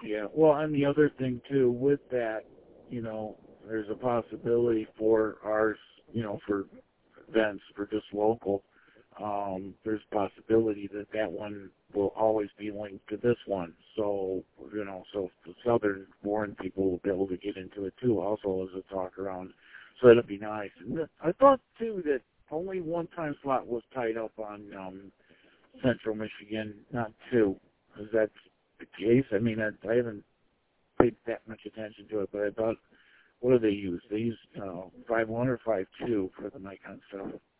Yeah. Well, and the other thing too with that, there's a possibility for ours, for events for just local. There's a possibility that that one will always be linked to this one. So, so the Southern Warren people will be able to get into it too, also as a talk around. So that'd be nice. And I thought too that only one time slot was tied up on Central Michigan, not two. Is that the case? I mean, I haven't paid that much attention to it, but I thought, what do they use? They use 5-1 or 5-2 for the Nikon stuff.